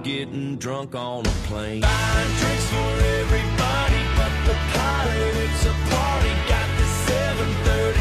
getting drunk on a plane. Buying drinks for everybody but the pilot. It's a party, got the 7:30